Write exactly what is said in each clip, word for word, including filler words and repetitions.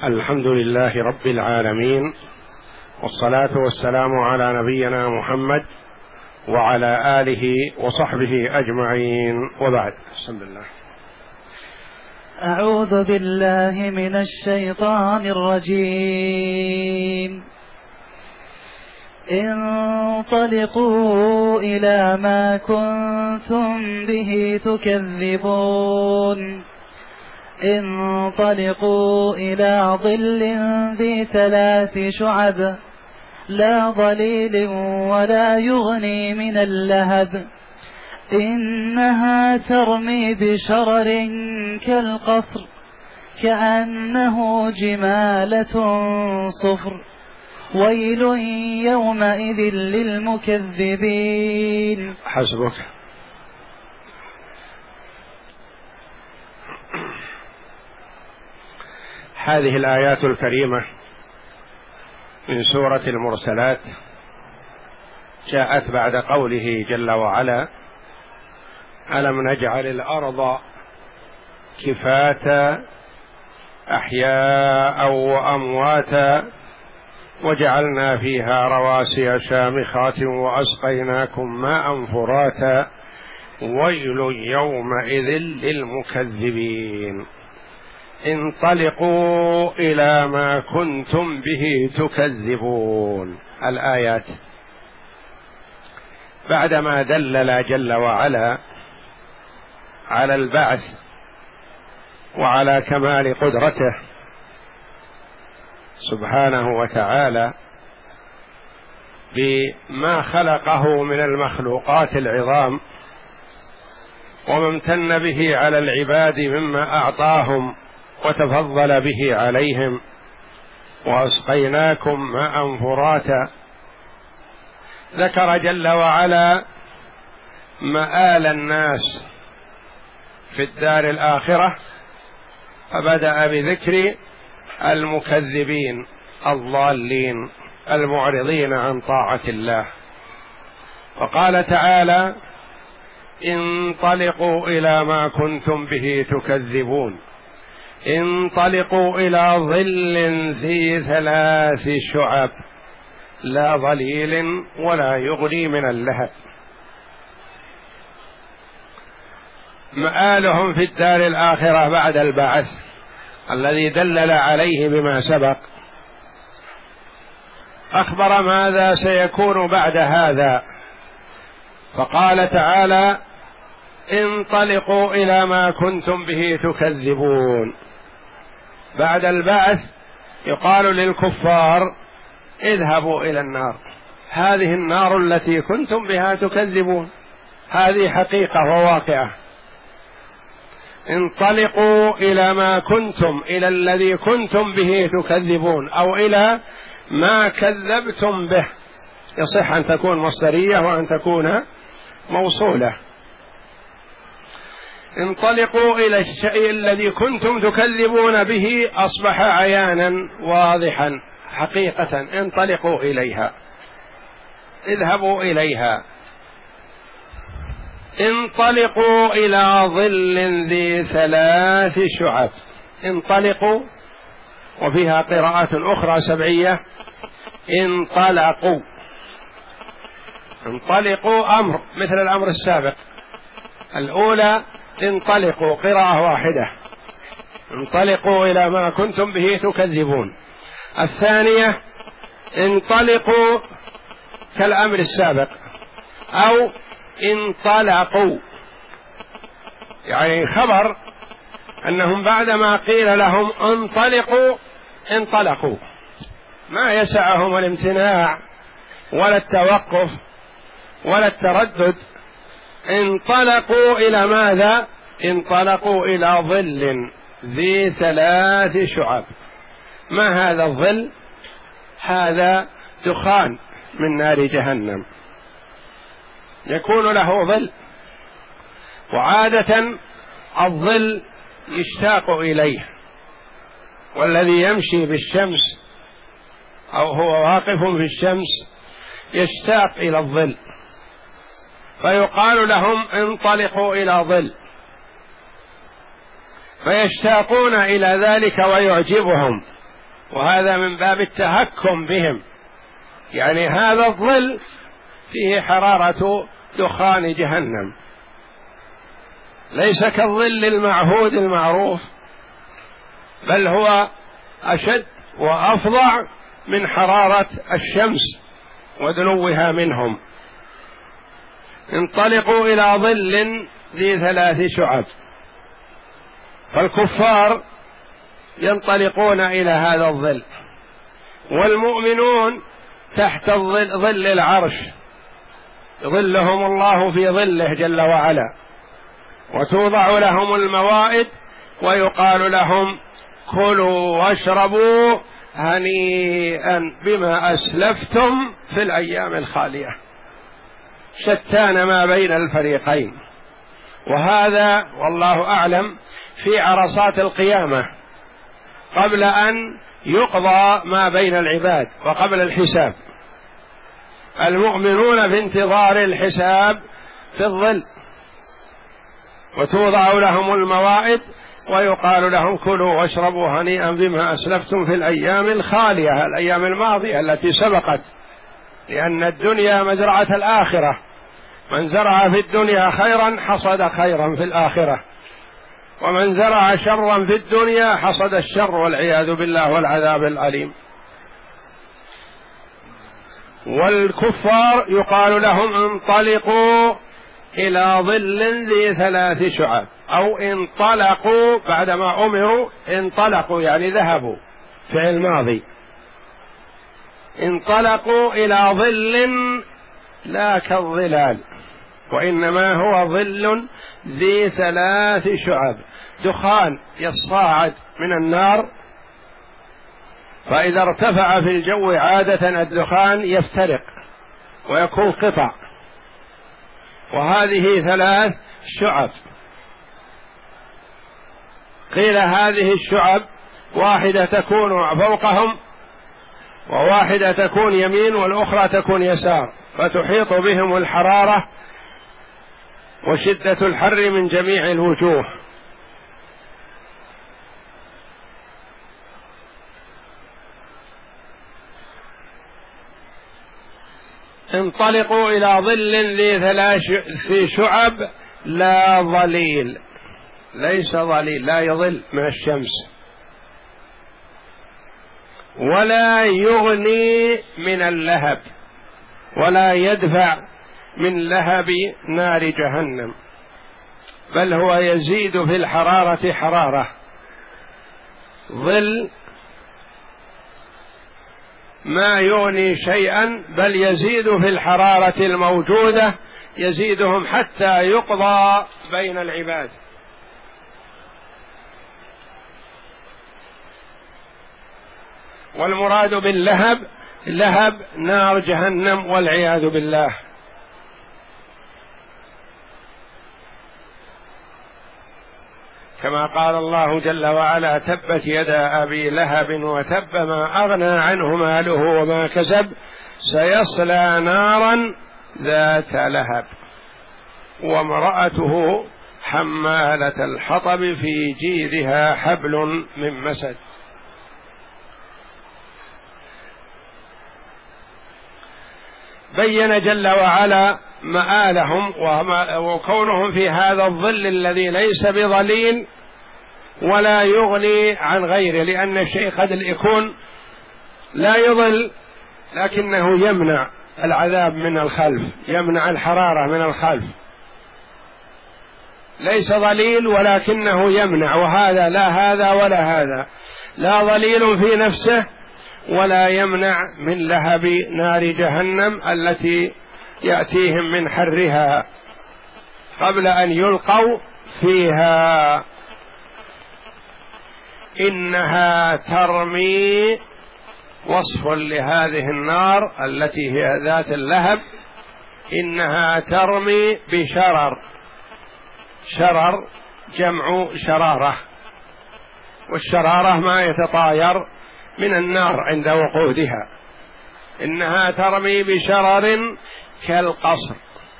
الحمد لله رب العالمين، والصلاة والسلام على نبينا محمد وعلى آله وصحبه أجمعين، وبعد. بسم الله. أعوذ بالله من الشيطان الرجيم. انطلقوا إلى ما كنتم به تكذبون انطلقوا إلى ظل ذي ثلاث شعب لا ظليل ولا يغني من اللهب إنها ترمي بشرر كالقصر كأنه جمالة صفر ويل يومئذ للمكذبين. حسبك. هذه الآيات الكريمة من سورة المرسلات جاءت بعد قوله جل وعلا: ألم نجعل الأرض كفاتا أحياء وأمواتا وجعلنا فيها رواسي شامخات وأسقيناكم ماء فراتا ويل يومئذ للمكذبين. انطلقوا إلى ما كنتم به تكذبون. الآيات بعدما دلل جل وعلا على البعث وعلى كمال قدرته سبحانه وتعالى بما خلقه من المخلوقات العظام وما امتن به على العباد مما أعطاهم وتفضل به عليهم، وأسقيناكم ماء فراتا، ذكر جل وعلا مآل الناس في الدار الآخرة، فبدأ بذكر المكذبين الضالين المعرضين عن طاعة الله، وقال تعالى: انطلقوا إلى ما كنتم به تكذبون انطلقوا إلى ظل ذي ثلاث شعب لا ظليل ولا يغني من اللهب. مآلهم في الدار الآخرة بعد البعث الذي دلل عليه بما سبق، أخبر ماذا سيكون بعد هذا، فقال تعالى: انطلقوا إلى ما كنتم به تكذبون. بعد البعث يقال للكفار: اذهبوا إلى النار، هذه النار التي كنتم بها تكذبون، هذه حقيقة وواقعة. انطلقوا إلى ما كنتم، إلى الذي كنتم به تكذبون، أو إلى ما كذبتم به، يصح أن تكون مصدرية وأن تكون موصولة. انطلقوا إلى الشيء الذي كنتم تكذبون به، أصبح عيانا واضحا حقيقة، انطلقوا إليها، اذهبوا إليها. انطلقوا إلى ظل ذي ثلاث شعب. انطلقوا، وفيها قراءات أخرى سبعية: انطلقوا. انطلقوا أمر مثل الأمر السابق. الأولى انطلقوا قراءة واحدة، انطلقوا إلى ما كنتم به تكذبون. الثانية انطلقوا كالأمر السابق، أو انطلقوا يعني خبر أنهم بعدما قيل لهم انطلقوا انطلقوا، ما يسعهم الامتناع ولا التوقف ولا التردد. انطلقوا إلى ماذا؟ انطلقوا إلى ظل ذي ثلاث شعب. ما هذا الظل؟ هذا دخان من نار جهنم، يكون له ظل، وعادة الظل يشتاق إليه، والذي يمشي بالشمس أو هو واقف في الشمس يشتاق إلى الظل، فيقال لهم انطلقوا إلى ظل، فيشتاقون إلى ذلك ويعجبهم وهذا من باب التهكم بهم، يعني هذا الظل فيه حرارة دخان جهنم، ليس كالظل المعهود المعروف، بل هو أشد وأفظع من حرارة الشمس ودنوها منهم. انطلقوا إلى ظل ذي ظ شعب. فالكفار ينطلقون إلى هذا الظل، والمؤمنون تحت الظل ظل العرش يظلهم الله في ظله جل وعلا، وتوضع لهم الموائد ويقال لهم كلوا واشربوا هنيئا بما أسلفتم في الأيام الخالية. شتان ما بين الفريقين، وهذا والله أعلم في عرصات القيامة قبل أن يقضى ما بين العباد وقبل الحساب. المؤمنون في انتظار الحساب في الظل، وتوضع لهم الموائد ويقال لهم كلوا واشربوا هنيئا بما أسلفتم في الأيام الخالية، الأيام الماضية التي سبقت، لأن الدنيا مزرعة الآخرة، من زرع في الدنيا خيرا حصد خيرا في الآخرة، ومن زرع شرا في الدنيا حصد الشر والعياذ بالله والعذاب الأليم. والكفار يقال لهم انطلقوا إلى ظل ذي ثلاث شعب، أو انطلقوا بعدما أمروا، انطلقوا يعني ذهبوا، فعل ماضي. انطلقوا إلى ظل لا كالظلال، وإنما هو ظل ذي ثلاث شعب، دخان يصاعد من النار، فإذا ارتفع في الجو عادة الدخان يفترق ويكون قطع، وهذه ثلاث شعب. قيل هذه الشعب واحدة تكون فوقهم، وواحدة تكون يمين، والأخرى تكون يسار، فتحيط بهم الحرارة وشدة الحر من جميع الوجوه. انطلقوا إلى ظل ذي ثلاث شعب لا ظليل، ليس ظليل، لا يظل من الشمس، ولا يغني من اللهب، ولا يدفع من لهب نار جهنم، بل هو يزيد في الحرارة حرارة. ظل ما يغني شيئا، بل يزيد في الحرارة الموجودة، يزيدهم حتى يقضى بين العباد. والمراد باللهب لهب نار جهنم والعياذ بالله. كما قال الله جل وعلا تبت يدا أبي لهب وتب ما أغنى عنه ماله وما كسب سيصلى نارا ذات لهب وامرأته حمالة الحطب في جيدها حبل من مسد. بين جل وعلا مآلهم وكونهم في هذا الظل الذي ليس بظليل ولا يغني عن غيره، لأن الشيء قد يكون لا يظل لكنه يمنع العذاب من الخلف، يمنع الحرارة من الخلف، ليس ظليل ولكنه يمنع، وهذا لا هذا ولا هذا، لا ظليل في نفسه ولا يمنع من لهب نار جهنم التي يأتيهم من حرها قبل أن يلقوا فيها. إنها ترمي، وصف لهذه النار التي هي ذات اللهب، إنها ترمي بشرر، شرر جمع شرارة، والشرارة ما يتطاير من النار عند وقودها. إنها ترمي بشرر كالقصر،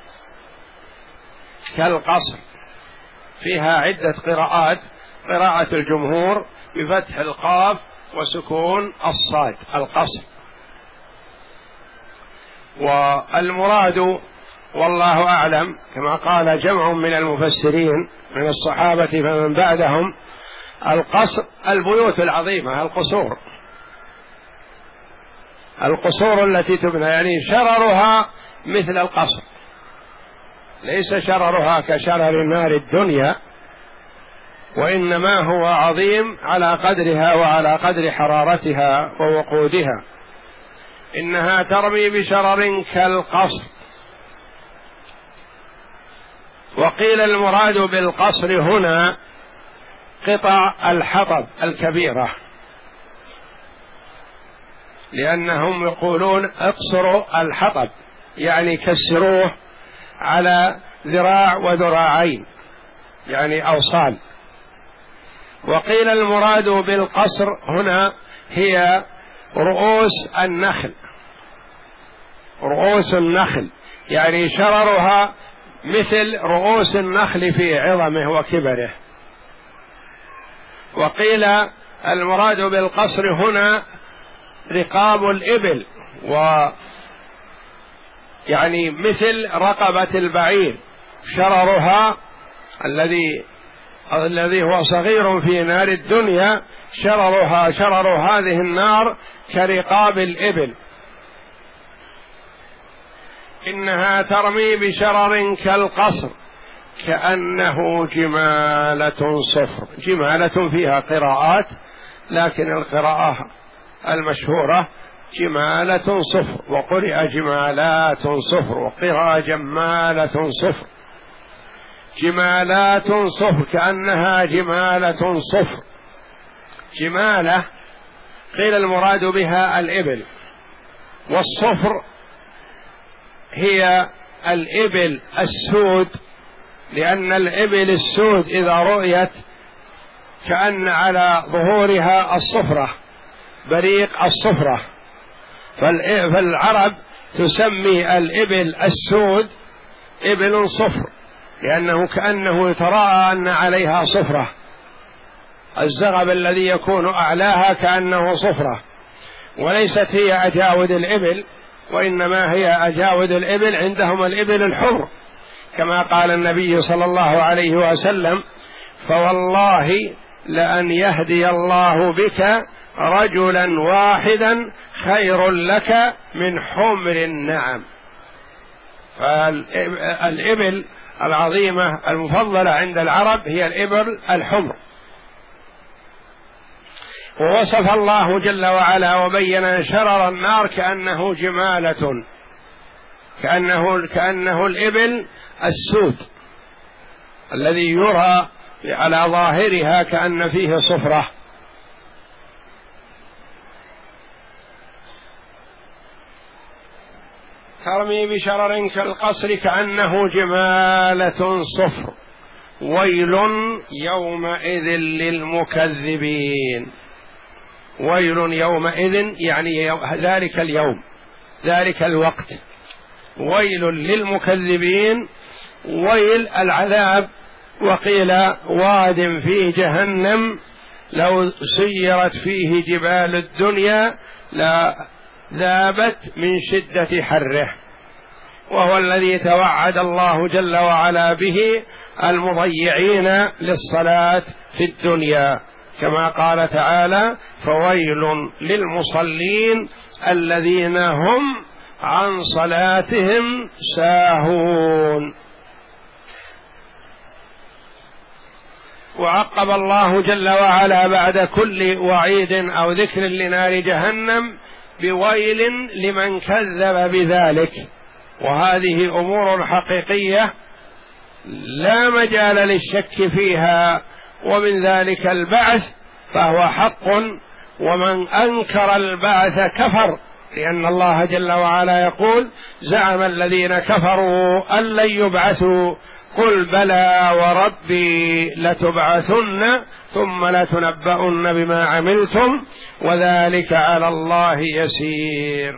كالقصر، فيها عدة قراءات، قراءة الجمهور بفتح القاف وسكون الصاد القصر. والمراد والله أعلم كما قال جمع من المفسرين من الصحابة فمن بعدهم القصر البيوت العظيمة، القصور القصور التي تبنى، يعني شررها مثل القصر، ليس شررها كشرر نار الدنيا، وإنما هو عظيم على قدرها وعلى قدر حرارتها ووقودها. إنها ترمي بشرر كالقصر. وقيل المراد بالقصر هنا قطع الحطب الكبيرة، لأنهم يقولون اقصروا الحطب، يعني كسروه على ذراع وذراعين، يعني أوصال. وقيل المراد بالقصر هنا هي رؤوس النخل، رؤوس النخل يعني شررها مثل رؤوس النخل في عظمه وكبره. وقيل المراد بالقصر هنا رقاب الإبل، و يعني مثل رقبة البعير، شررها الذي الذي هو صغير في نار الدنيا، شررها شرر هذه النار كرقاب الإبل. إنها ترمي بشرر كالقصر كأنه جمالة صفر. جمالة فيها قراءات، لكن القراءة المشهورة جمالة صفر، وقرئ جمالات صفر، وقرأ جمالة صفر. جمالات صفر كأنها جمالة صفر. جمالة قيل المراد بها الإبل، والصفر هي الإبل السود، لأن الإبل السود إذا رؤيت كأن على ظهورها الصفرة، بريق الصفرة، فالعرب تسمي الإبل السود إبل صفر، لأنه كأنه يتراءى أن عليها صفرة، الزغب الذي يكون أعلاها كأنه صفرة، وليست هي أجاود الإبل، وإنما هي أجاود الإبل عندهم الإبل الحمر، كما قال النبي صلى الله عليه وسلم: فوالله لأن يهدي الله بك رجلا واحدا خير لك من حمر النعم. فالإبل العظيمة المفضلة عند العرب هي الإبل الحمر. ووصف الله جل وعلا وبين شرر النار كأنه جمالة، كأنه كأنه الإبل السود الذي يرى على ظاهرها كأن فيه صفرة. ترمي بشرر كالقصر كأنه جمالة صفر. ويل يومئذ للمكذبين. ويل يومئذ يعني ذلك اليوم، ذلك الوقت. ويل للمكذبين، ويل العذاب. وقيل واد في جهنم لو سيرت فيه جبال الدنيا لا ذابت من شدة حره، وهو الذي توعد الله جل وعلا به المضيعين للصلاة في الدنيا، كما قال تعالى: فويل للمصلين الذين هم عن صلاتهم ساهون. وعقب الله جل وعلا بعد كل وعيد أو ذكر لنار جهنم بويل لمن كذب بذلك. وهذه أمور حقيقية لا مجال للشك فيها، ومن ذلك البعث فهو حق، ومن أنكر البعث كفر، لأن الله جل وعلا يقول: زعم الذين كفروا أن لن يبعثوا قل بلى وربي لتبعثن ثم لتنبؤن بما عملتم وذلك على الله يسير.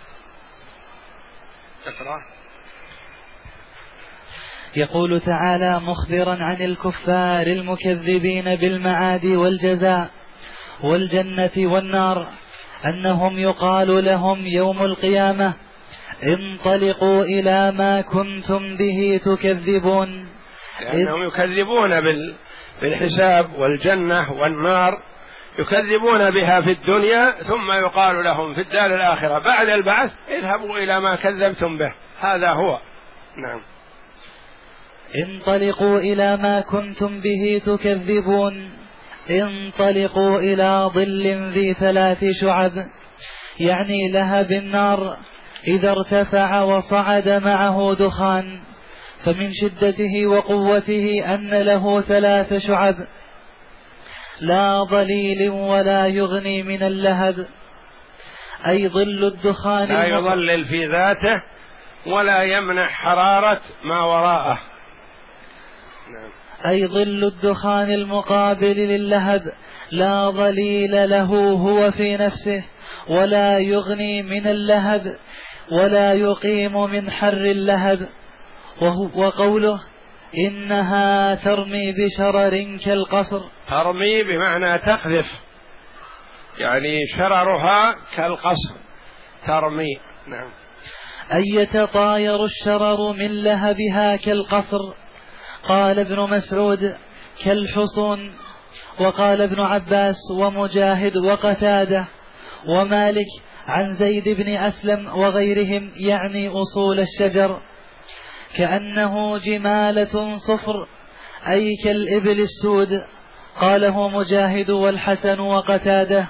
يقول تعالى مخبرا عن الكفار المكذبين بالمعاد والجزاء: والجنة والنار أنهم يقال لهم يوم القيامة انطلقوا إلى ما كنتم به تكذبون، لأنهم يكذبون بالحساب والجنة والنار، يكذبون بها في الدنيا، ثم يقال لهم في الدار الآخرة بعد البعث اذهبوا إلى ما كذبتم به. هذا هو. نعم. انطلقوا إلى ما كنتم به تكذبون انطلقوا إلى ظل ذي ثلاث شعب، يعني لهب النار إذا ارتفع وصعد معه دخان، فمن شدته وقوته أن له ثلاث شعب، لا ظليل ولا يغني من اللهب، أي ظل الدخان لا يظلل في ذاته ولا يمنع حرارة ما وراءه. نعم. أي ظل الدخان المقابل للهب، لا ظليل له هو في نفسه ولا يغني من اللهب ولا يقيم من حر اللهب. وقوله إنها ترمي بشرر كالقصر، ترمي بمعنى تقذف، يعني شررها كالقصر ترمي. نعم. أي يتطاير الشرر من لهبها كالقصر. قال ابن مسعود كالحصون، وقال ابن عباس ومجاهد وقتادة ومالك عن زيد بن أسلم وغيرهم يعني أصول الشجر، كأنه جمالة صفر أي كالإبل السود. قاله مجاهد والحسن وقتاده.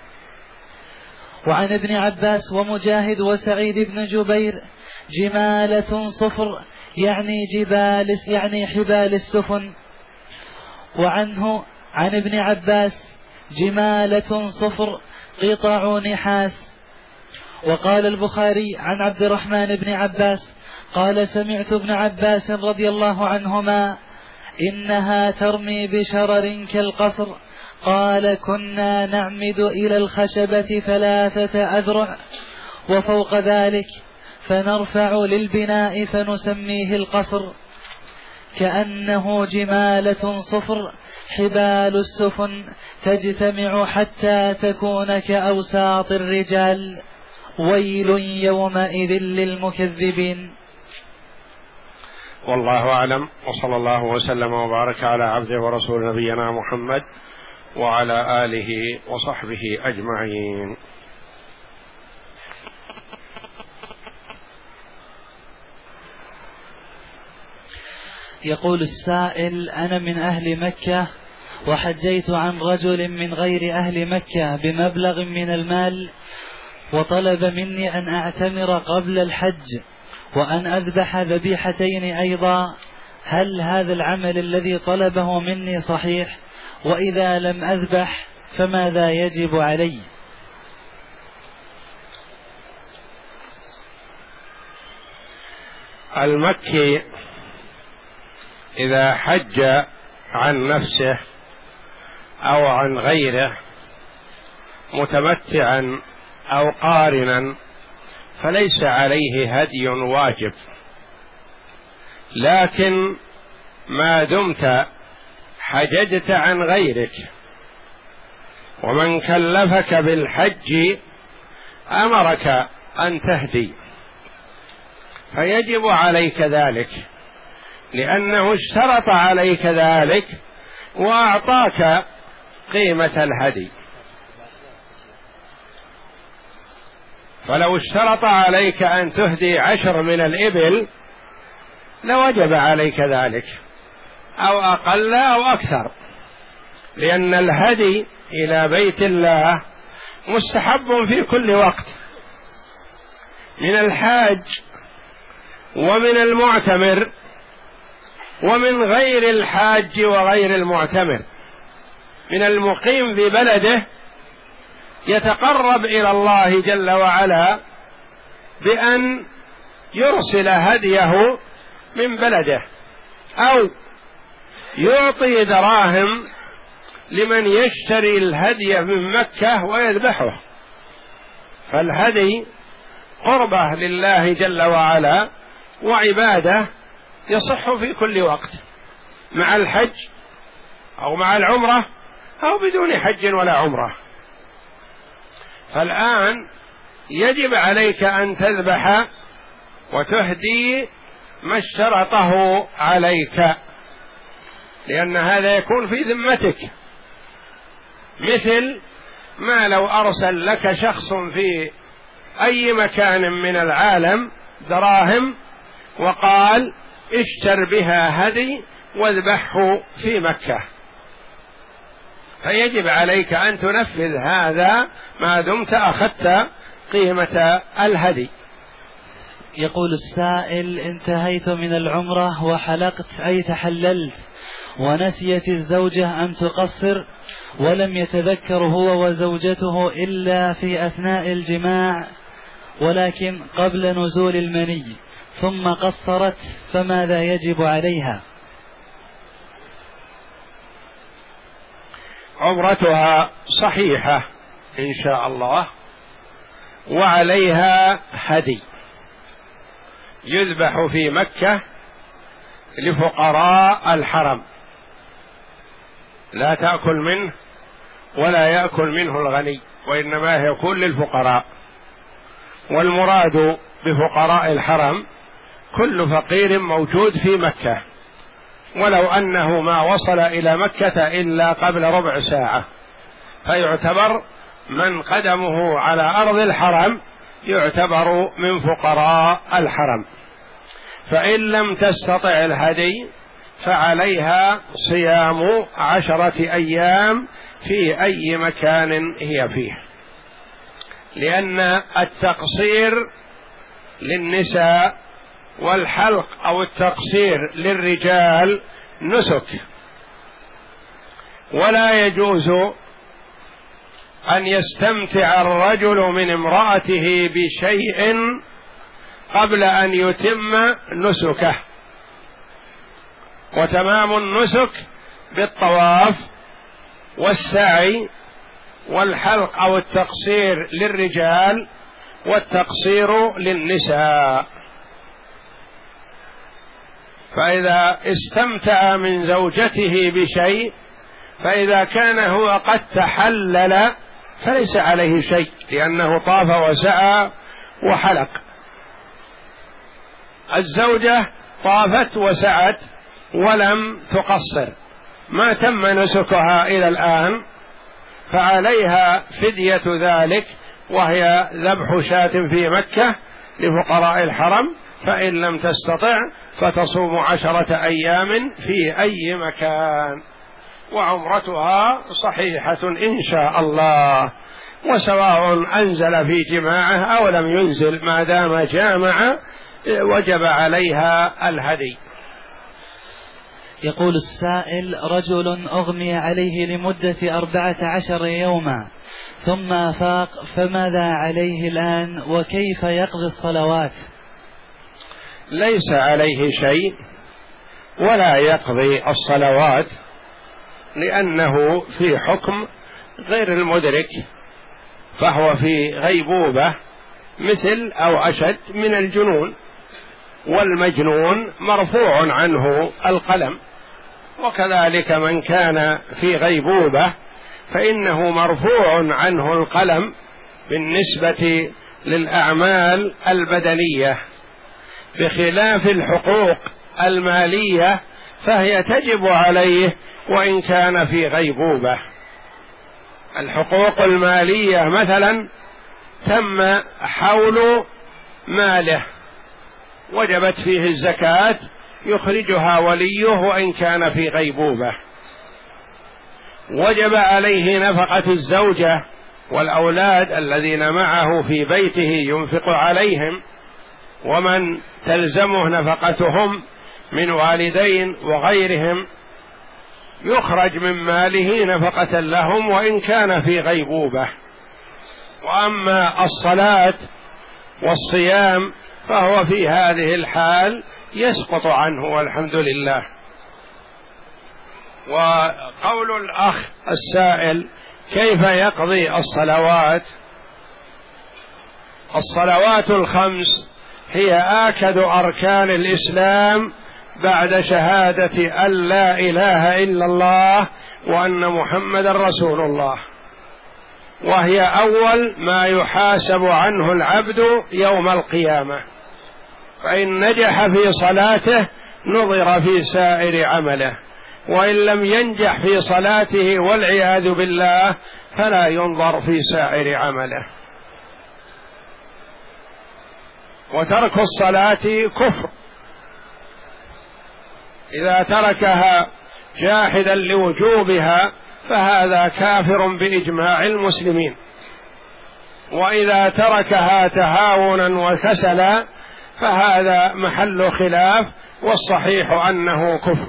وعن ابن عباس ومجاهد وسعيد بن جبير جمالة صفر يعني جبال يعني حبال السفن. وعنه عن ابن عباس جمالة صفر قطع نحاس. وقال البخاري عن عبد الرحمن بن عباس قال سمعت ابن عباس رضي الله عنهما إنها ترمي بشرر كالقصر. قال كنا نعمد إلى الخشبة ثلاثة أذرع وفوق ذلك فنرفع للبناء فنسميه القصر، كأنه جمالة صفر حبال السفن تجتمع حتى تكون كأوساط الرجال. ويل يومئذ للمكذبين. والله أعلم، وصلى الله وسلم وبارك على عبده ورسول نبينا محمد وعلى آله وصحبه أجمعين. يقول السائل: أنا من أهل مكة وحجيت عن رجل من غير أهل مكة بمبلغ من المال، وطلب مني أن أعتمر قبل الحج وأن أذبح ذبيحتين أيضا، هل هذا العمل الذي طلبه مني صحيح؟ وإذا لم أذبح فماذا يجب علي؟ المكي إذا حج عن نفسه أو عن غيره متمتعا أو قارنا فليس عليه هدي واجب، لكن ما دمت حججت عن غيرك ومن كلفك بالحج أمرك أن تهدي فيجب عليك ذلك، لأنه اشترط عليك ذلك وأعطاك قيمة الهدي. فلو اشترط عليك أن تهدي عشر من الإبل لوجب عليك ذلك، أو أقل أو أكثر، لأن الهدي إلى بيت الله مستحب في كل وقت، من الحاج ومن المعتمر ومن غير الحاج وغير المعتمر، من المقيم في بلده يتقرب إلى الله جل وعلا بأن يرسل هديه من بلده، أو يعطي دراهم لمن يشتري الهدي من مكة ويذبحه. فالهدي قربة لله جل وعلا وعبادة يصح في كل وقت، مع الحج أو مع العمرة أو بدون حج ولا عمرة. فالآن يجب عليك أن تذبح وتهدي ما اشترطه عليك، لأن هذا يكون في ذمتك، مثل ما لو أرسل لك شخص في أي مكان من العالم دراهم وقال اشتر بها هدي واذبحه في مكة، فيجب عليك أن تنفذ هذا ما دمت أخذت قيمة الهدي. يقول السائل: انتهيت من العمرة وحلقت أي تحللت، ونسيت الزوجة أن تقصر، ولم يتذكر هو وزوجته إلا في أثناء الجماع ولكن قبل نزول المني، ثم قصرت، فماذا يجب عليها؟ عمرتها صحيحة إن شاء الله، وعليها هدي يذبح في مكة لفقراء الحرم، لا تأكل منه ولا يأكل منه الغني، وإنما يكون للفقراء. والمراد بفقراء الحرم كل فقير موجود في مكة، ولو أنه ما وصل إلى مكة إلا قبل ربع ساعة، فيعتبر من قدمه على أرض الحرم يعتبر من فقراء الحرم. فإن لم تستطع الهدي فعليها صيام عشرة أيام في أي مكان هي فيه، لأن التقصير للنساء والحلق أو التقصير للرجال نسك، ولا يجوز أن يستمتع الرجل من امرأته بشيء قبل أن يتم نسكه. وتمام النسك بالطواف والسعي والحلق أو التقصير للرجال والتقصير للنساء. فإذا استمتع من زوجته بشيء، فإذا كان هو قد تحلل فليس عليه شيء، لأنه طاف وسعى وحلق. الزوجة طافت وسعت ولم تقصر، ما تم نسكها إلى الآن، فعليها فدية ذلك، وهي ذبح شاة في مكة لفقراء الحرم، فإن لم تستطع فتصوم عشرة أيام في أي مكان، وعمرتها صحيحة إن شاء الله، وسواء أنزل في جماعه أو لم ينزل، ما دام جامع وجب عليها الهدي. يقول السائل: رجل أغمي عليه لمدة أربعة عشر يوما ثم أفاق، فماذا عليه الآن وكيف يقضي الصلوات؟ ليس عليه شيء ولا يقضي الصلوات، لأنه في حكم غير المدرك، فهو في غيبوبة مثل أو أشد من الجنون، والمجنون مرفوع عنه القلم، وكذلك من كان في غيبوبة فإنه مرفوع عنه القلم بالنسبة للأعمال البدنية، بخلاف الحقوق المالية فهي تجب عليه وإن كان في غيبوبة. الحقوق المالية مثلا تم حول ماله وجبت فيه الزكاة يخرجها وليه وإن كان في غيبوبة. وجب عليه نفقة الزوجة والأولاد الذين معه في بيته ينفق عليهم، ومن تلزمه نفقتهم من والدين وغيرهم يخرج من ماله نفقة لهم وإن كان في غيبوبة. وأما الصلاة والصيام فهو في هذه الحال يسقط عنه والحمد لله. وقول الأخ السائل: كيف يقضي الصلوات؟ الصلوات الخمس هي آكد أركان الإسلام بعد شهادة أن لا إله إلا الله وأن محمد رسول الله، وهي أول ما يحاسب عنه العبد يوم القيامة. فإن نجح في صلاته نظر في سائر عمله، وإن لم ينجح في صلاته والعياذ بالله فلا ينظر في سائر عمله. وترك الصلاة كفر، إذا تركها جاحدا لوجوبها فهذا كافر بإجماع المسلمين، وإذا تركها تهاونا وكسلا فهذا محل خلاف، والصحيح أنه كفر.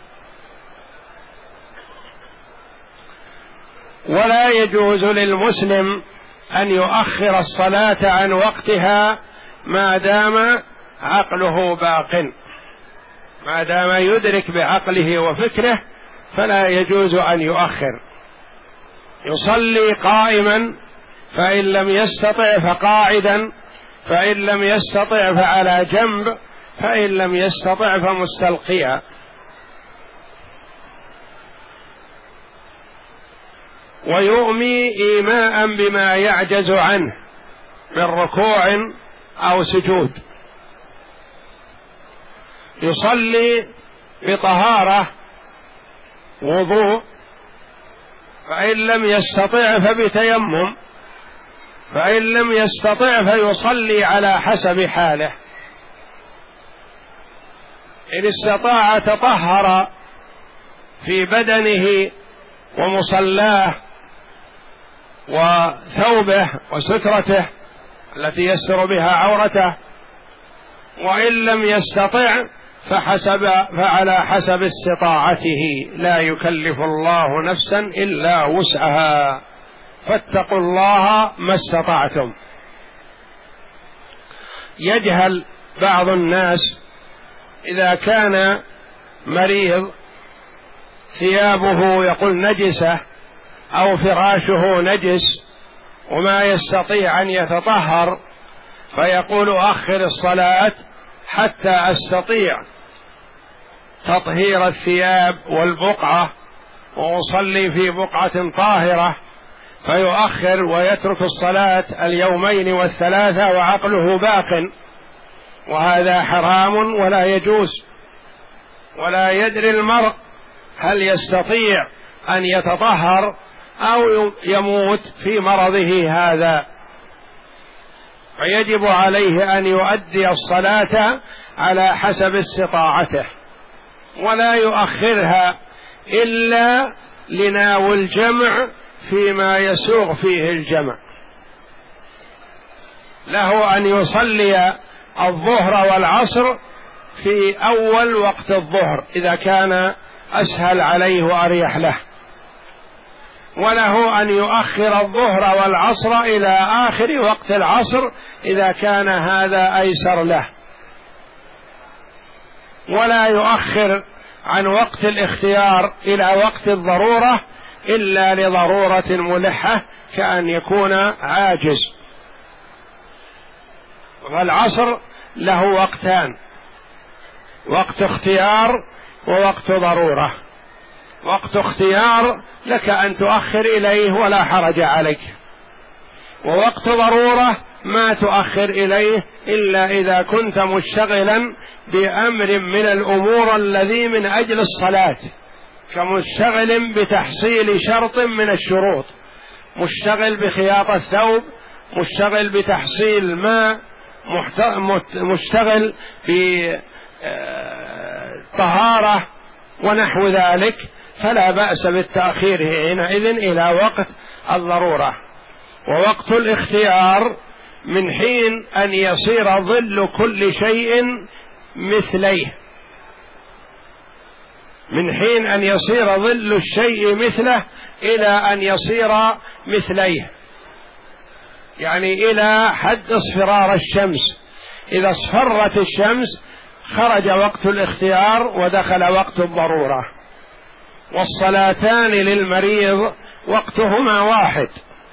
ولا يجوز للمسلم أن يؤخر الصلاة عن وقتها ما دام عقله باق، ما دام يدرك بعقله وفكره فلا يجوز أن يؤخر. يصلي قائما، فإن لم يستطع فقاعدا، فإن لم يستطع فعلى جنب، فإن لم يستطع فمستلقيا. ويؤمي إيماء بما يعجز عنه من ركوع أو سجود. يصلي بطهارة وضوء، فإن لم يستطع فبتيمم، فإن لم يستطع فيصلي على حسب حاله. إن استطاع تطهر في بدنه ومصلاه وثوبه وسترته التي يستر بها عورته، وإن لم يستطع فحسب فعلى حسب استطاعته، لا يكلف الله نفسا إلا وسعها، فاتقوا الله ما استطعتم. يجهل بعض الناس إذا كان مريض ثيابه يقول نجسة أو فراشه نجس وما يستطيع أن يتطهر، فيقول أخر الصلاة حتى أستطيع تطهير الثياب والبقعة وأصلي في بقعة طاهرة، فيؤخر ويترك الصلاة اليومين والثلاثة وعقله باق، وهذا حرام ولا يجوز. ولا يدري المرء هل يستطيع أن يتطهر أو يموت في مرضه هذا، فيجب عليه أن يؤدي الصلاة على حسب استطاعته، ولا يؤخرها إلا لناو الجمع فيما يسوغ فيه الجمع. له أن يصلي الظهر والعصر في أول وقت الظهر إذا كان أسهل عليه وأريح له، وله أن يؤخر الظهر والعصر إلى آخر وقت العصر إذا كان هذا أيسر له، ولا يؤخر عن وقت الاختيار إلى وقت الضرورة إلا لضرورة ملحة كأن يكون عاجز. فالعصر له وقتان، وقت اختيار ووقت ضرورة. وقت اختيار لك أن تؤخر إليه ولا حرج عليك، ووقت ضرورة ما تؤخر إليه إلا إذا كنت مشتغلا بأمر من الأمور الذي من أجل الصلاة، كمشتغل بتحصيل شرط من الشروط، مشتغل بخياطة الثوب، مشتغل بتحصيل ماء، مشتغل بطهارة ونحو ذلك، فلا بأس بالتأخير حينئذ إلى وقت الضرورة. ووقت الاختيار من حين أن يصير ظل كل شيء مثليه، من حين أن يصير ظل الشيء مثله إلى أن يصير مثليه، يعني إلى حد اصفرار الشمس. إذا اصفرت الشمس خرج وقت الاختيار ودخل وقت الضرورة. والصلاتان للمريض وقتهما واحد،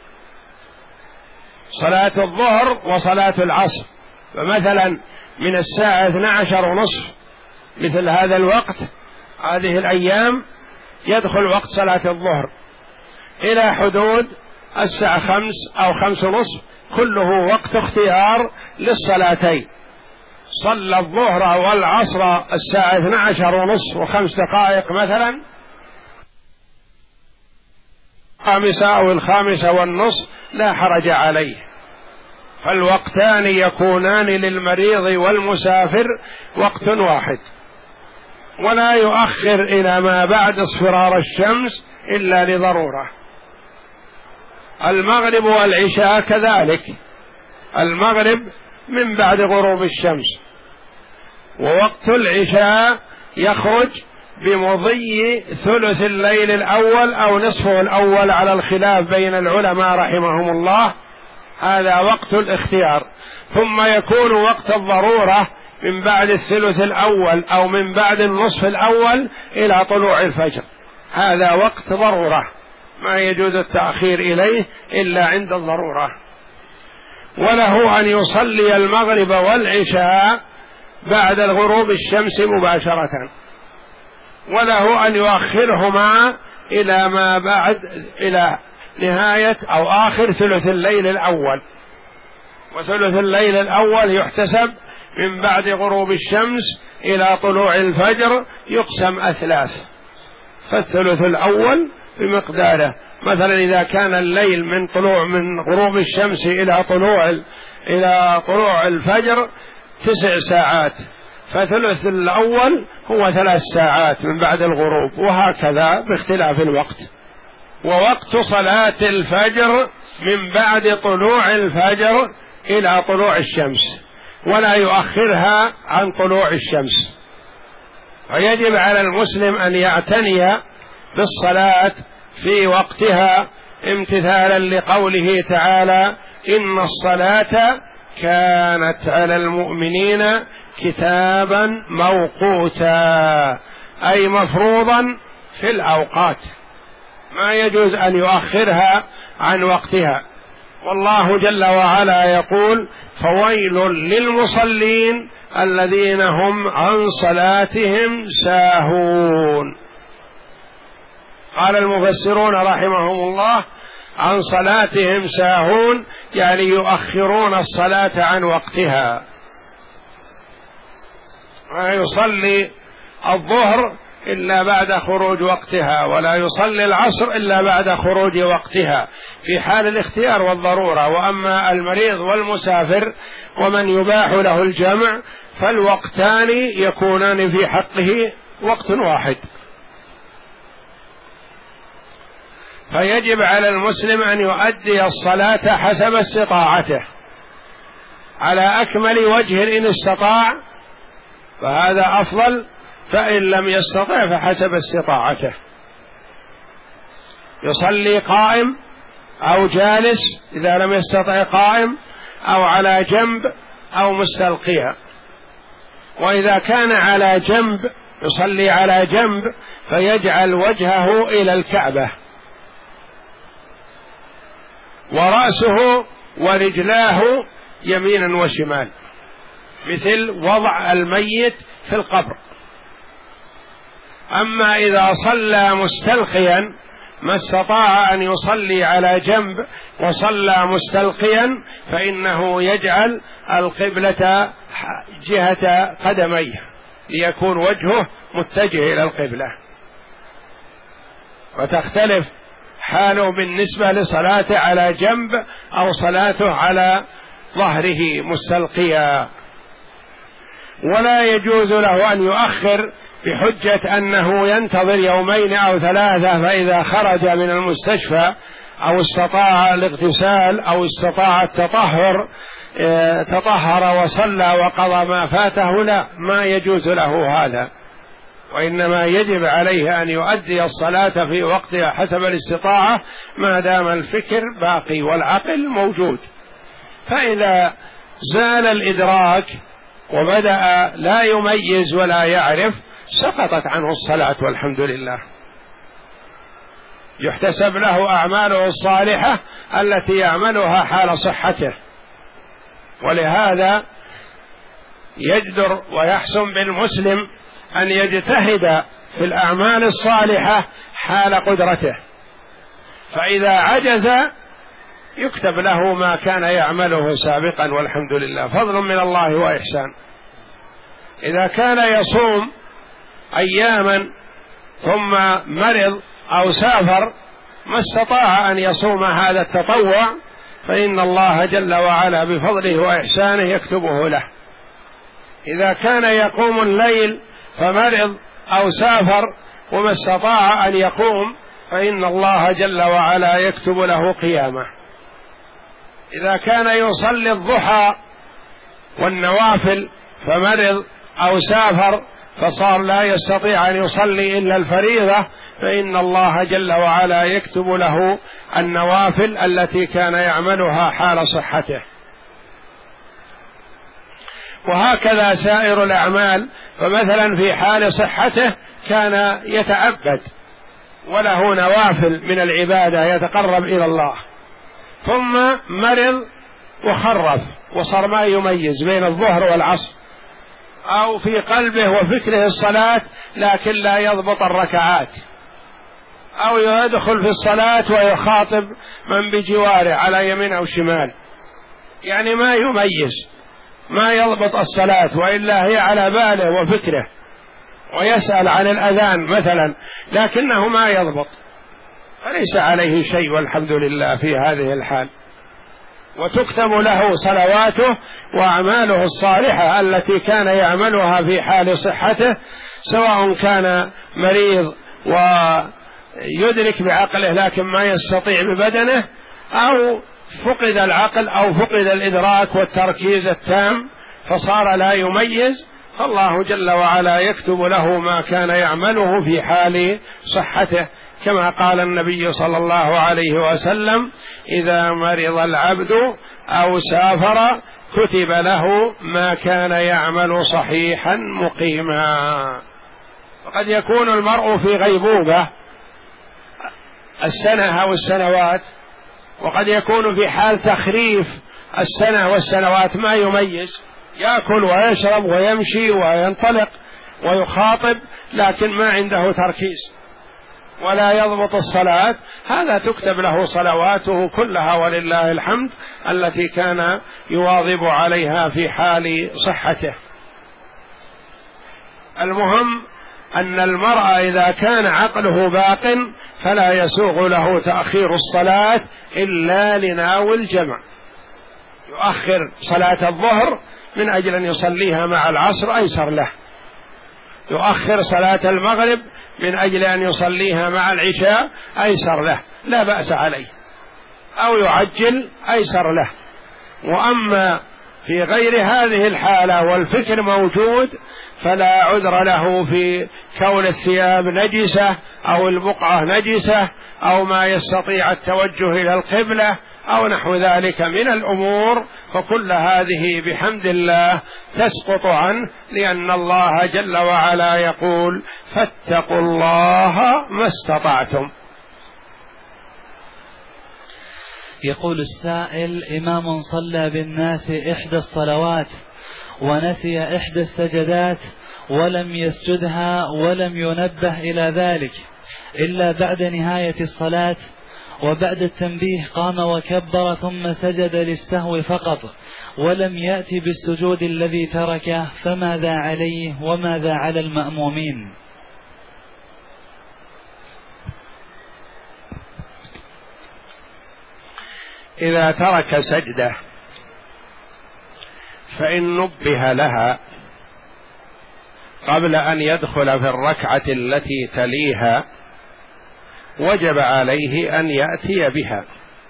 صلاة الظهر وصلاة العصر. فمثلا من الساعة اثنى عشر ونصف مثل هذا الوقت هذه الأيام يدخل وقت صلاة الظهر إلى حدود الساعة خمس أو خمس ونصف، كله وقت اختيار للصلاتين. صلى الظهر والعصر الساعة اثنى عشر ونصف وخمس دقائق مثلا، الخامسة أو الخامسة والنصف، لا حرج عليه، فالوقتان يكونان للمريض والمسافر وقت واحد، ولا يؤخر إلى ما بعد اصفرار الشمس إلا لضرورة. المغرب والعشاء كذلك، المغرب من بعد غروب الشمس، ووقت العشاء يخرج بمضي ثلث الليل الأول أو نصفه الأول على الخلاف بين العلماء رحمهم الله، هذا وقت الاختيار. ثم يكون وقت الضرورة من بعد الثلث الأول أو من بعد النصف الأول إلى طلوع الفجر، هذا وقت ضرورة ما يجوز التأخير إليه إلا عند الضرورة. وله أن يصلي المغرب والعشاء بعد الغروب الشمس مباشرة، وله أن يؤخرهما إلى ما بعد إلى نهاية أو آخر ثلث الليل الأول، وثلث الليل الأول يحتسب من بعد غروب الشمس إلى طلوع الفجر، يقسم أثلاث، فالثلث الأول بمقداره، مثلا إذا كان الليل من طلوع من غروب الشمس إلى طلوع إلى طلوع الفجر تسع ساعات، فثلث الأول هو ثلاث ساعات من بعد الغروب، وهكذا باختلاف الوقت. ووقت صلاة الفجر من بعد طلوع الفجر إلى طلوع الشمس، ولا يؤخرها عن طلوع الشمس. ويجب على المسلم أن يعتني بالصلاة في وقتها امتثالا لقوله تعالى: إن الصلاة كانت على المؤمنين كتابا موقوتا، أي مفروضا في الأوقات، ما يجوز أن يؤخرها عن وقتها. والله جل وعلا يقول: فويل للمصلين الذين هم عن صلاتهم ساهون. قال المفسرون رحمهم الله: عن صلاتهم ساهون يعني يؤخرون الصلاة عن وقتها، لا يصلي الظهر إلا بعد خروج وقتها، ولا يصلي العصر إلا بعد خروج وقتها في حال الاختيار والضرورة. وأما المريض والمسافر ومن يباح له الجمع فالوقتان يكونان في حقه وقت واحد. فيجب على المسلم أن يؤدي الصلاة حسب استطاعته على أكمل وجه، إن استطاع فهذا أفضل، فإن لم يستطع فحسب استطاعته. يصلي قائم أو جالس إذا لم يستطع قائم، أو على جنب أو مستلقيا. وإذا كان على جنب يصلي على جنب فيجعل وجهه إلى الكعبة، ورأسه ورجلاه يمينا وشمال، مثل وضع الميت في القبر. أما إذا صلى مستلقيا ما استطاع أن يصلي على جنب وصلى مستلقيا فإنه يجعل القبلة جهة قدميه ليكون وجهه متجه إلى القبلة، وتختلف حاله بالنسبة لصلاته على جنب أو صلاته على ظهره مستلقيا. ولا يجوز له أن يؤخر بحجة أنه ينتظر يومين أو ثلاثة، فإذا خرج من المستشفى أو استطاع الاغتسال أو استطاع التطهر تطهر وصلى وقضى ما فاته، لا، ما يجوز له هذا، وإنما يجب عليه أن يؤدي الصلاة في وقتها حسب الاستطاعة ما دام الفكر باقي والعقل موجود. فإذا زال الإدراك وبدأ لا يميز ولا يعرف سقطت عنه الصلاة والحمد لله، يحتسب له أعماله الصالحة التي يعملها حال صحته. ولهذا يجدر ويحسن بالمسلم أن يجتهد في الأعمال الصالحة حال قدرته، فإذا عجز يكتب له ما كان يعمله سابقا، والحمد لله، فضل من الله وإحسان. إذا كان يصوم أياما ثم مرض أو سافر ما استطاع أن يصوم هذا التطوع، فإن الله جل وعلا بفضله وإحسانه يكتبه له. إذا كان يقوم الليل فمرض أو سافر وما استطاع أن يقوم، فإن الله جل وعلا يكتب له قيامه. إذا كان يصلي الضحى والنوافل فمرض أو سافر فصار لا يستطيع أن يصلي إلا الفريضة، فإن الله جل وعلا يكتب له النوافل التي كان يعملها حال صحته. وهكذا سائر الأعمال، فمثلا في حال صحته كان يتعبد وله نوافل من العبادة يتقرب إلى الله، ثم مرض وخرف وصار ما يميز بين الظهر والعصر، أو في قلبه وفكره الصلاة لكن لا يضبط الركعات، أو يدخل في الصلاة ويخاطب من بجواره على يمين أو شمال، يعني ما يميز، ما يضبط الصلاة، وإلا هي على باله وفكره، ويسأل عن الأذان مثلا لكنه ما يضبط، فليس عليه شيء والحمد لله في هذه الحال، وتكتب له صلواته وأعماله الصالحة التي كان يعملها في حال صحته، سواء كان مريض ويدرك بعقله لكن ما يستطيع ببدنه، أو فقد العقل أو فقد الإدراك والتركيز التام فصار لا يميز، فالله جل وعلا يكتب له ما كان يعمله في حال صحته، كما قال النبي صلى الله عليه وسلم: إذا مرض العبد أو سافر كتب له ما كان يعمل صحيحا مقيما. وقد يكون المرء في غيبوبة السنة أو السنوات، وقد يكون في حال تخريف السنة والسنوات ما يميز، يأكل ويشرب ويمشي وينطلق ويخاطب لكن ما عنده تركيز ولا يضبط الصلاة، هذا تكتب له صلواته كلها ولله الحمد التي كان يواظب عليها في حال صحته. المهم أن المرء إذا كان عقله باق فلا يسوغ له تأخير الصلاة إلا لناوي الجمع، يؤخر صلاة الظهر من أجل أن يصليها مع العصر أيسر له، يؤخر صلاة المغرب من أجل أن يصليها مع العشاء أيسر له، لا بأس عليه، أو يعجل أيسر له. وأما في غير هذه الحالة والفكر موجود فلا عذر له في كون الثياب نجسة أو البقعة نجسة أو ما يستطيع التوجه إلى القبلة أو نحو ذلك من الأمور، فكل هذه بحمد الله تسقط عنه، لأن الله جل وعلا يقول: فاتقوا الله ما استطعتم. يقول السائل: إمام صلى بالناس إحدى الصلوات ونسي إحدى السجدات ولم يسجدها ولم ينبه إلى ذلك إلا بعد نهاية الصلاة، وبعد التنبيه قام وكبر ثم سجد للسهو فقط ولم يأتي بالسجود الذي تركه، فماذا عليه وماذا على المأمومين؟ إذا ترك سجدة فإن نبه لها قبل أن يدخل في الركعة التي تليها وجب عليه أن يأتي بها،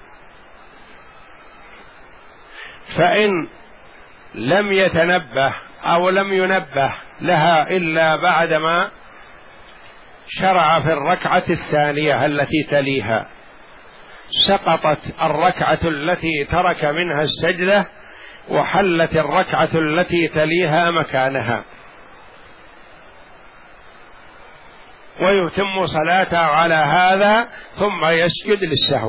فإن لم يتنبه أو لم ينبه لها إلا بعدما شرع في الركعة الثانية التي تليها سقطت الركعة التي ترك منها السجدة وحلت الركعة التي تليها مكانها، ويتم صلاته على هذا ثم يسجد للسهو،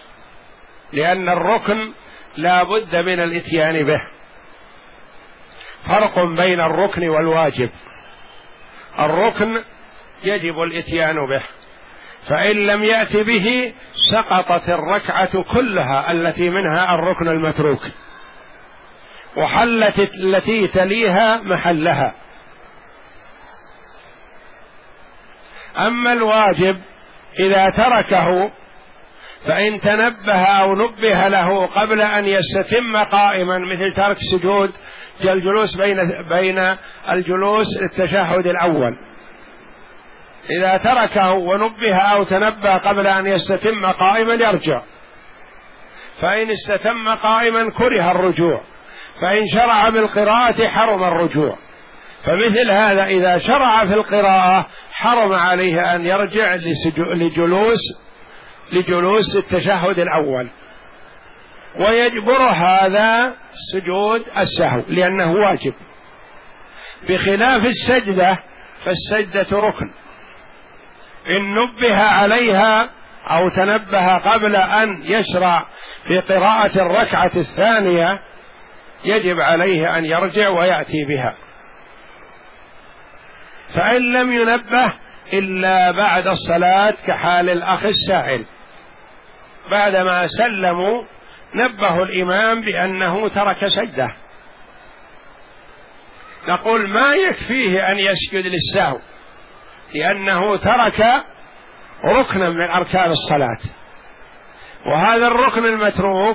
لأن الركن لا بد من الإتيان به، فرق بين الركن والواجب. الركن يجب الاتيان به، فإن لم يأت به سقطت الركعة كلها التي منها الركن المتروك، وحلت التي تليها محلها. أما الواجب إذا تركه فإن تنبه أو نبه له قبل أن يستتم قائما، مثل ترك سجود الجلوس بين بين الجلوس التشهد الأول، إذا تركه ونبه أو تنبه قبل أن يستتم قائما يرجع، فإن استتم قائما كره الرجوع، فإن شرع بالقراءة حرم الرجوع. فمثل هذا إذا شرع في القراءة حرم عليه أن يرجع لجلوس لجلوس التشهد الأول، ويجبر هذا سجود السهو لأنه واجب، بخلاف السجدة فالسجدة ركن، إن نبه عليها أو تنبه قبل أن يشرع في قراءة الركعة الثانية يجب عليه أن يرجع ويأتي بها. فإن لم ينبه إلا بعد الصلاة كحال الأخ السائل، بعدما سلموا نبه الإمام بأنه ترك سجدة، نقول ما يكفيه أن يسجد للسهو لأنه ترك ركنا من أركان الصلاة، وهذا الركن المتروك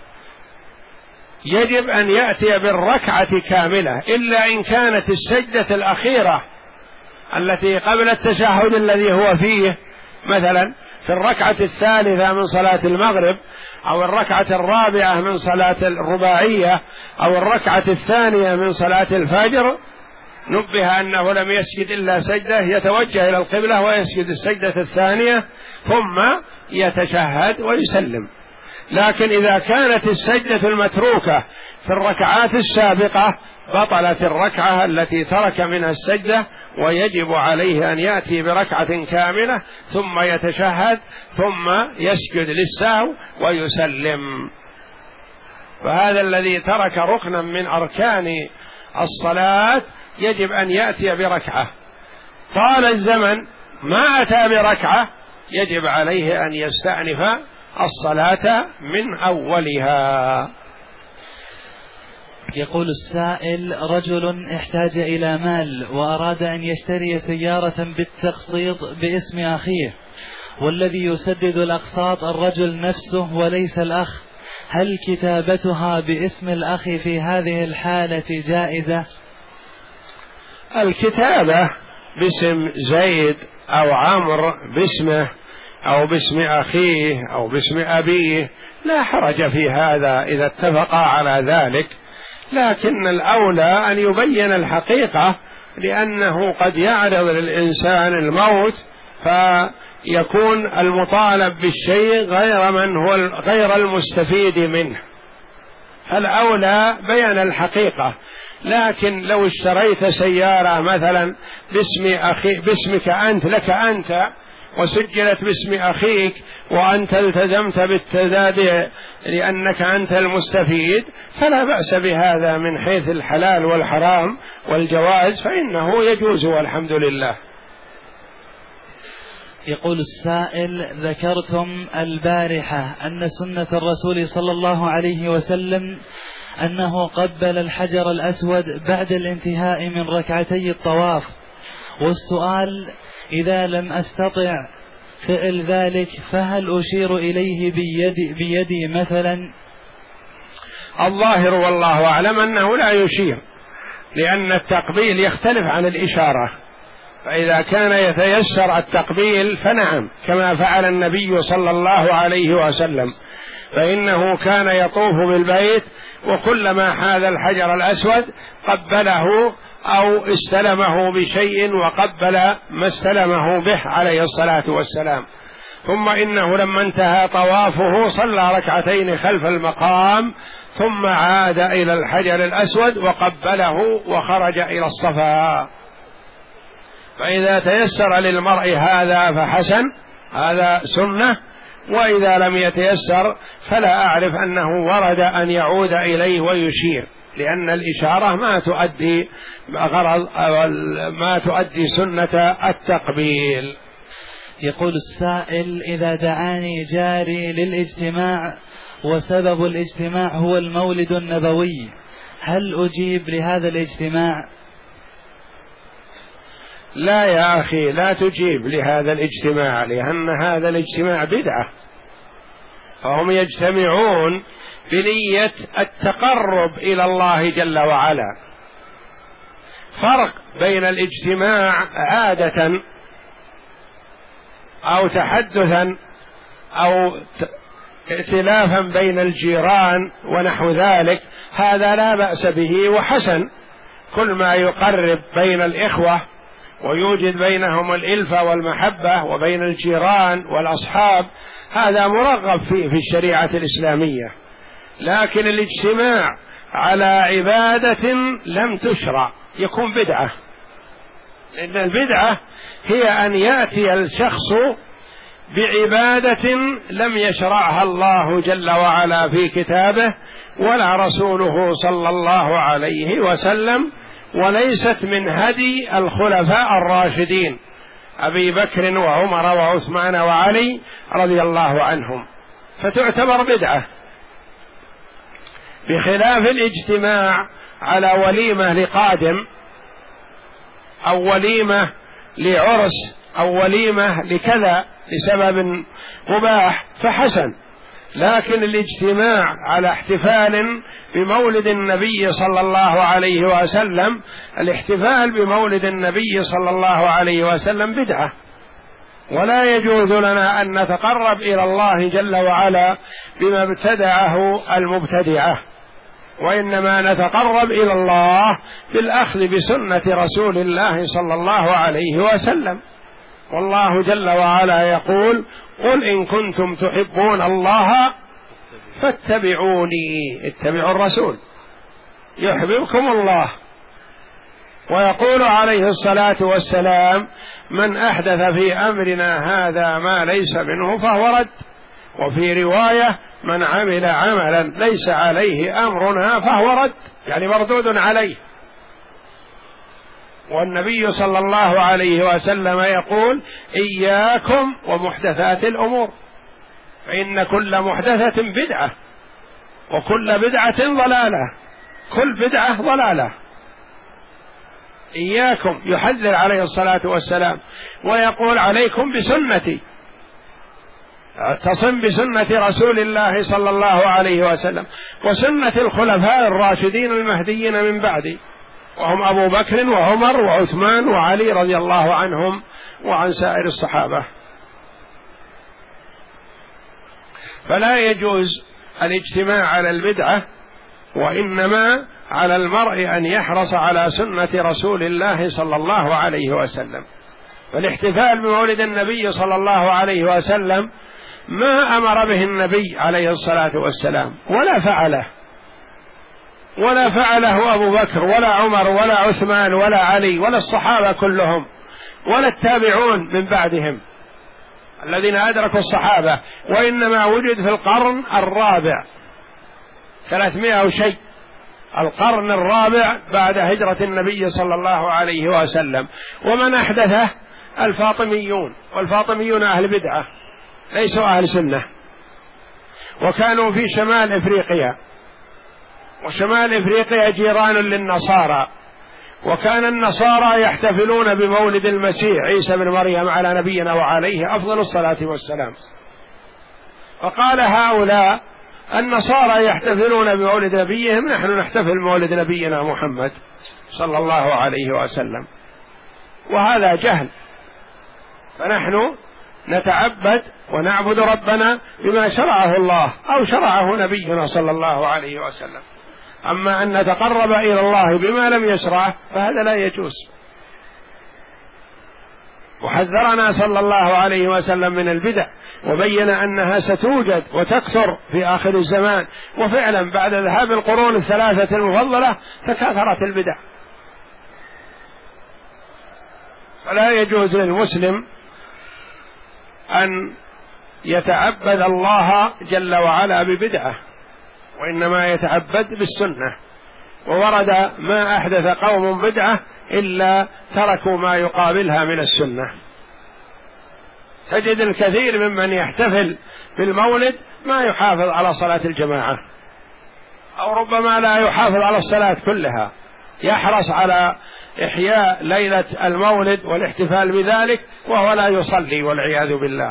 يجب أن يأتي بالركعة كاملة، إلا إن كانت السجدة الأخيرة التي قبل التشهد الذي هو فيه، مثلا في الركعة الثالثة من صلاة المغرب، أو الركعة الرابعة من صلاة الرباعية، أو الركعة الثانية من صلاة الفجر، نبه أنه لم يسجد إلا سجدة، يتوجه إلى القبلة ويسجد السجدة الثانية ثم يتشهد ويسلم. لكن إذا كانت السجدة المتروكة في الركعات السابقة بطلت الركعة التي ترك منها السجدة، ويجب عليه أن يأتي بركعة كاملة ثم يتشهد ثم يسجد للسهو ويسلم. فهذا الذي ترك ركنا من أركان الصلاة يجب أن يأتي بركعة، طال الزمن ما أتى بركعة يجب عليه أن يستأنف الصلاة من أولها. يقول السائل: رجل احتاج إلى مال وأراد أن يشتري سيارة بالتقسيط باسم أخيه، والذي يسدد الأقساط الرجل نفسه وليس الأخ، هل كتابتها باسم الأخ في هذه الحالة جائزة؟ الكتابة باسم زيد أو عمرو باسمه أو باسم أخيه أو باسم أبيه لا حرج في هذا إذا اتفقا على ذلك، لكن الأولى أن يبين الحقيقة، لأنه قد يعرض للإنسان الموت فيكون المطالب بالشيء غير من هو غير المستفيد منه، الأولى بيان الحقيقة. لكن لو اشتريت سيارة مثلا باسم أخي باسمك أنت لك أنت وسجلت باسم أخيك وأنت التزمت بالتزاد لأنك أنت المستفيد، فلا بأس بهذا من حيث الحلال والحرام والجواز، فإنه يجوز والحمد لله. يقول السائل: ذكرتم البارحة أن سنة الرسول صلى الله عليه وسلم أنه قبل الحجر الأسود بعد الانتهاء من ركعتي الطواف، والسؤال: إذا لم أستطع فعل ذلك فهل أشير إليه بيدي, بيدي مثلا؟ الظاهر والله أعلم أنه لا يشير، لأن التقبيل يختلف عن الإشارة، فإذا كان يتيسر التقبيل فنعم، كما فعل النبي صلى الله عليه وسلم، فإنه كان يطوف بالبيت وكلما حاذ الحجر الأسود قبله أو استلمه بشيء وقبل ما استلمه به عليه الصلاة والسلام. ثم إنه لما انتهى طوافه صلى ركعتين خلف المقام ثم عاد إلى الحجر الأسود وقبله وخرج إلى الصفا. فإذا تيسر للمرء هذا فحسن، هذا سنة، وإذا لم يتيسر فلا أعرف أنه ورد أن يعود إليه ويشير، لأن الإشارة ما تؤدي غرض ما تؤدي سنة التقبيل. يقول السائل: إذا دعاني جاري للاجتماع وسبب الاجتماع هو المولد النبوي، هل أجيب لهذا الاجتماع؟ لا يا أخي، لا تجيب لهذا الاجتماع، لأن هذا الاجتماع بدعة، فهم يجتمعون بنية التقرب إلى الله جل وعلا. فرق بين الاجتماع عادة أو تحدثا أو ائتلافا بين الجيران ونحو ذلك، هذا لا بأس به وحسن، كل ما يقرب بين الإخوة ويوجد بينهم الإلفة والمحبة وبين الجيران والأصحاب، هذا مرغب فيه في الشريعة الإسلامية. لكن الاجتماع على عبادة لم تشرع يكون بدعة، لأن البدعة هي أن يأتي الشخص بعبادة لم يشرعها الله جل وعلا في كتابه ولا رسوله صلى الله عليه وسلم، وليست من هدي الخلفاء الراشدين أبي بكر وعمر وعثمان وعلي رضي الله عنهم، فتعتبر بدعة. بخلاف الاجتماع على وليمة لقادم أو وليمة لعرس أو وليمة لكذا لسبب مباح فحسن، لكن الاجتماع على احتفال بمولد النبي صلى الله عليه وسلم، الاحتفال بمولد النبي صلى الله عليه وسلم بدعة، ولا يجوز لنا أن نتقرب إلى الله جل وعلا بما ابتدعه المبتدعة، وإنما نتقرب إلى الله بالأخذ بسنة رسول الله صلى الله عليه وسلم. والله جل وعلا يقول: قل إن كنتم تحبون الله فاتبعوني، اتبعوا الرسول يحببكم الله. ويقول عليه الصلاة والسلام: من أحدث في أمرنا هذا ما ليس منه فهو رد. وفي رواية: من عمل عملا ليس عليه أمرنا فهو رد، يعني مردود عليه. والنبي صلى الله عليه وسلم يقول: إياكم ومحدثات الأمور، فإن كل محدثة بدعة وكل بدعة ضلالة، كل بدعة ضلالة. إياكم، يحذر عليه الصلاة والسلام ويقول: عليكم بسنتي، اعتصم بسنة رسول الله صلى الله عليه وسلم وسنة الخلفاء الراشدين المهديين من بعدي، وهم أبو بكر وعمر وعثمان وعلي رضي الله عنهم وعن سائر الصحابة. فلا يجوز الاجتماع على البدعة، وإنما على المرء أن يحرص على سنة رسول الله صلى الله عليه وسلم. والاحتفال بمولد النبي صلى الله عليه وسلم ما أمر به النبي عليه الصلاة والسلام ولا فعله، ولا فعله أبو بكر ولا عمر ولا عثمان ولا علي ولا الصحابة كلهم ولا التابعون من بعدهم الذين أدركوا الصحابة، وإنما وجد في القرن الرابع ثلاثمائة وشيء، القرن الرابع بعد هجرة النبي صلى الله عليه وسلم. ومن أحدثه الفاطميون، والفاطميون أهل بدعة ليسوا أهل سنة، وكانوا في شمال إفريقيا، وشمال إفريقيا جيران للنصارى، وكان النصارى يحتفلون بمولد المسيح عيسى بن مريم على نبينا وعليه أفضل الصلاة والسلام. فقال هؤلاء: النصارى يحتفلون بمولد نبيهم، نحن نحتفل بمولد نبينا محمد صلى الله عليه وسلم، وهذا جهل. فنحن نتعبد ونعبد ربنا بما شرعه الله أو شرعه نبينا صلى الله عليه وسلم، أما أن نتقرب إلى الله بما لم يشرعه فهذا لا يجوز. وحذرنا صلى الله عليه وسلم من البدع، وبين أنها ستوجد وتكثر في آخر الزمان، وفعلا بعد ذهاب القرون الثلاثة المفضلة تكاثرت البدع. فلا يجوز للمسلم أن يتعبد الله جل وعلا ببدعة، وإنما يتعبد بالسنة. وورد ما أحدث قوم بدعة إلا تركوا ما يقابلها من السنة. تجد الكثير ممن يحتفل بالمولد ما يحافظ على صلاة الجماعة، أو ربما لا يحافظ على الصلاة كلها، يحرص على إحياء ليلة المولد والاحتفال بذلك وهو لا يصلي والعياذ بالله.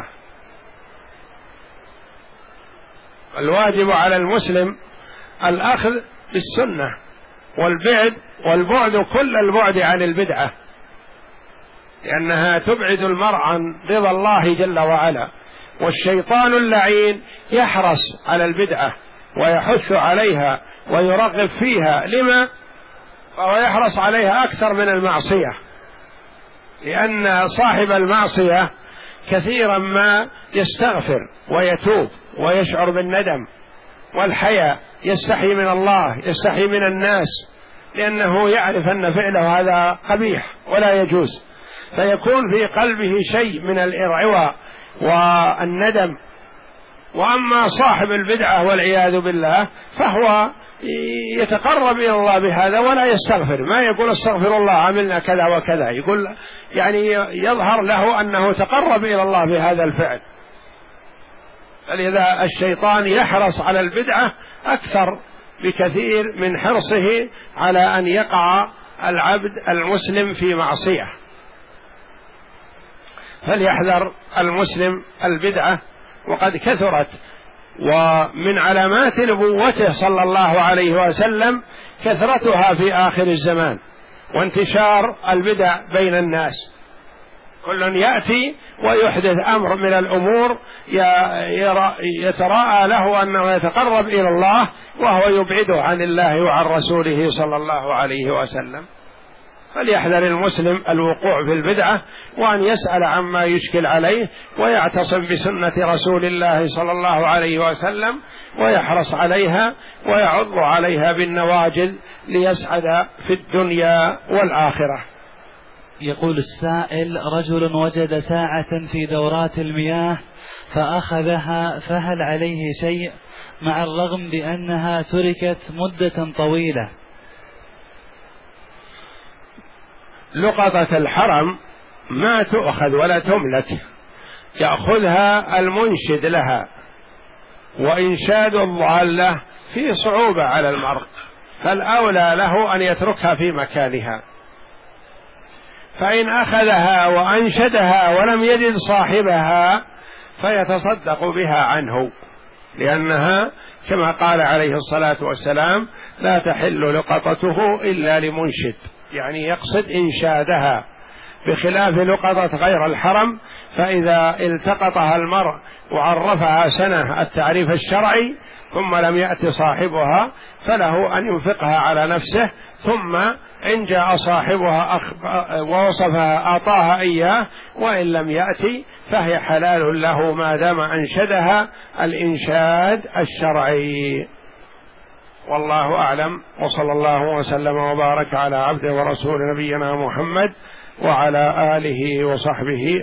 الواجب على المسلم الأخذ بالسنة والبعد والبعد كل البعد عن البدعة، لأنها تبعد المرء عن رضا الله جل وعلا. والشيطان اللعين يحرص على البدعة ويحث عليها ويرغب فيها، لما؟ فهو يحرص عليها أكثر من المعصية، لأن صاحب المعصية كثيرا ما يستغفر ويتوب ويشعر بالندم والحياء، يستحي من الله، يستحي من الناس، لأنه يعرف أن فعله هذا قبيح ولا يجوز، فيكون في قلبه شيء من الإرعواء والندم. وأما صاحب البدعة والعياذ بالله فهو يتقرب إلى الله بهذا ولا يستغفر، ما يقول استغفر الله عملنا كذا وكذا، يقول يعني يظهر له أنه تقرب إلى الله بهذا الفعل. فلذا الشيطان يحرص على البدعة أكثر بكثير من حرصه على أن يقع العبد المسلم في معصية. فليحذر المسلم البدعة، وقد كثرت، ومن علامات نبوته صلى الله عليه وسلم كثرتها في آخر الزمان وانتشار البدع بين الناس. كل يأتي ويحدث أمر من الأمور يتراءى له أنه يتقرب إلى الله وهو يبعده عن الله وعن رسوله صلى الله عليه وسلم. فليحذر المسلم الوقوع في البدعة، وأن يسأل عما يشكل عليه ويعتصم بسنة رسول الله صلى الله عليه وسلم ويحرص عليها ويعض عليها بالنواجذ ليسعد في الدنيا والآخرة. يقول السائل: رجل وجد ساعة في دورات المياه فأخذها، فهل عليه شيء مع الرغم بأنها تركت مدة طويلة؟ لقطة الحرم ما تؤخذ ولا تملك، يأخذها المنشد لها، وإنشاد الضالة في صعوبة على المرء، فالأولى له أن يتركها في مكانها. فإن أخذها وأنشدها ولم يجد صاحبها فيتصدق بها عنه، لأنها كما قال عليه الصلاة والسلام: لا تحل لقطته إلا لمنشد، يعني يقصد إنشادها، بخلاف لقطة غير الحرم، فإذا التقطها المرء وعرفها سنة التعريف الشرعي ثم لم يأتي صاحبها فله أن ينفقها على نفسه، ثم إن جاء صاحبها ووصفها أعطاها إياه، وإن لم يأتي فهي حلال له ما دام أنشدها الإنشاد الشرعي. والله أعلم، وصلى الله وسلم وبارك على عبده ورسول نبينا محمد وعلى آله وصحبه